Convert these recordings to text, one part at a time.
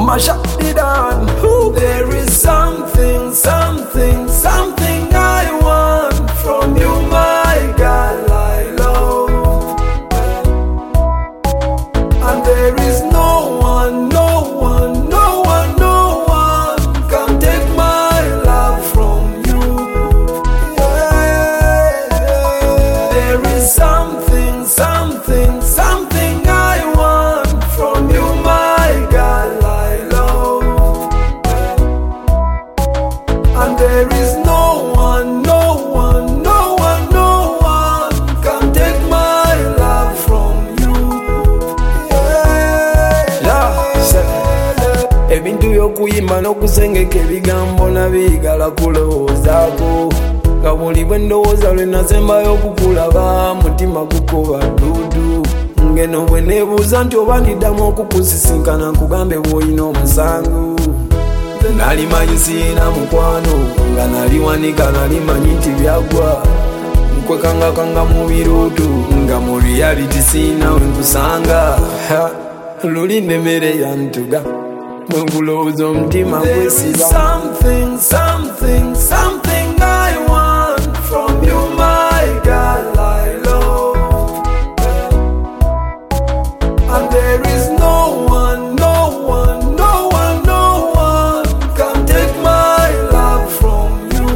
mash up the dance. There is something, something, something I want from you, my girl, I love. And there is no one, no one, no one, no one can take my love from you. Yeah. There is something, something, something I want from you, my girl, I love. And there is no one, no one, no one, no one can take my love from you. Ebintu by'okuyimba n'okusengeka ebigambo nabigala kulowoozaako, nga buli bwe ndowooza lwe nasembayo okukulaba mutima gukuba ddudu. Ngeno bwe neebuuza nti oba ndiddamu okukusisinkana nkugambe bw'olina omusango. Nalimanyi siyina mukwano, nga naliwanika nalimanyi nti byagwa. Nkwekangakanga mu birooto, nga mu reality siyina we nkusanga. Luli n'emmere yantuga, bwe nkulowooza omutima gwesiba. Something, something, something I want from you, my girl, I love. And there is no one, no one, no one, no one can take my love from you.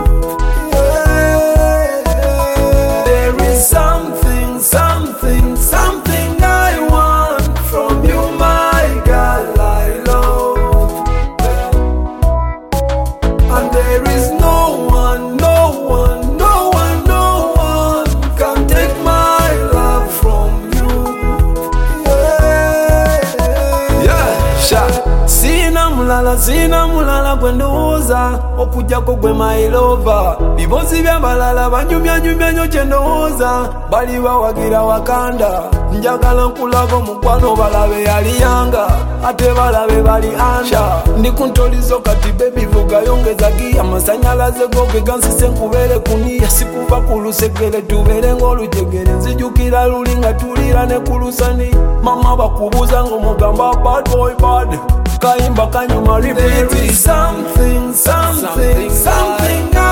Yeah. There is something, something, something I want from you, my girl, I love. And there is no one, no one, no one, no one can take my love from you. Sina mulala gwe ndowooza okujjako gwe my lover. Bibozi by'abalala banyumyanyumya nnyo kye ndowooza, bali bawagira wakanda. Njagala nkulaba omukwano balabe yali yanga, ate balabe bali anda. Ndi ku ntolizo kati baby vugayo ngeza giya, amasanyalaze go ge gansise nkubeere kuniya. Sikuva ku lusekere tubeere ng'olujegere, nzijukira luli nga tulira ne ku lusani. Mama bakubuuza ng'omugamba bad boy bad, kayimba kanyuma repeat. There is something, something, something